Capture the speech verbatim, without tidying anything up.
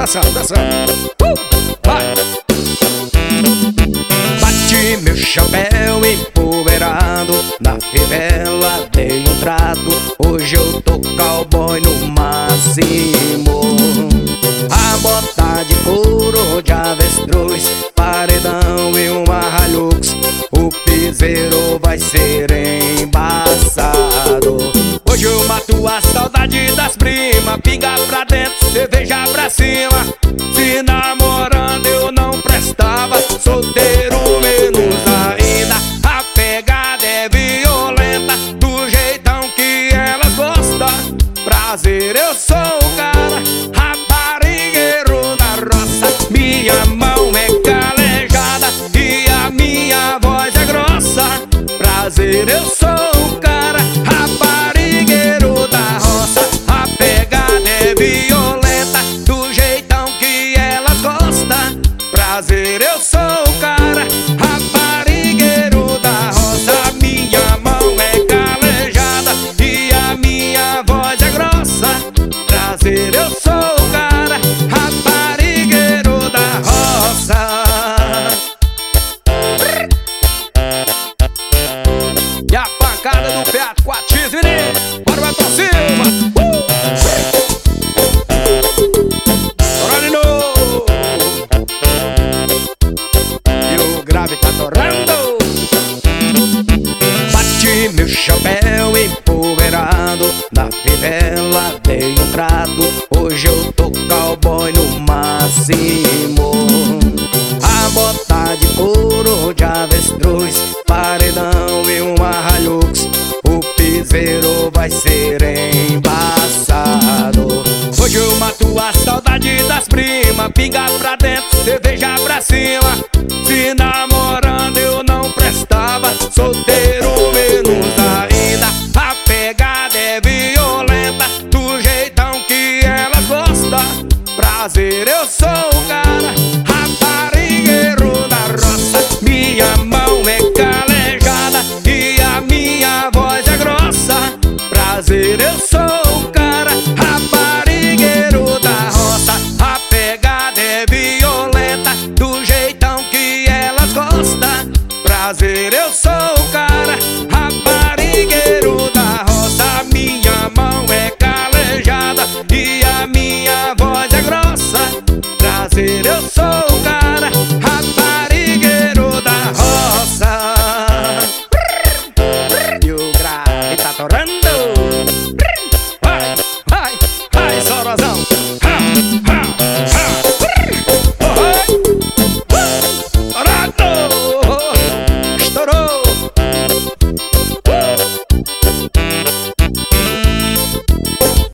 dançando, dançando. Uh, vai! Bati meu chapéu empoeirado, na favela dei um trato. Hoje eu tô cowboy no máximo. A bota de couro de avestruz, paredão e uma Hilux. O piseiro vai ser embaçado. Hoje eu mato a saudade das primas. Pinga pra dentro, cerveja pra cima. Se namorando eu não prestava, solteiro menos ainda. A pegada é violenta, do jeitão que elas gostam. Prazer, eu sou o cara, raparigueiro da roça. Minha mão é calejada e a minha voz é grossa. Prazer, eu sou o cara, raparigueiro da roça. A pegada é violenta, do jeitão que elas gostam. Prazer, eu sou o cara, raparigueiro da roça. Minha mão é calejada e a minha voz é grossa. Prazer, eu sou o cara, raparigueiro da roça. E a pancada do Fiat quatro X, menino. Bora, vai pra cima. Uh! Bora de novo. E o grave tá torrando. Bati meu chapéu empoeirado, na favela dei um trato. Hoje eu tô cowboy no máximo. A bota de couro de avestruz, paredão e uma Hilux. O piseiro vai ser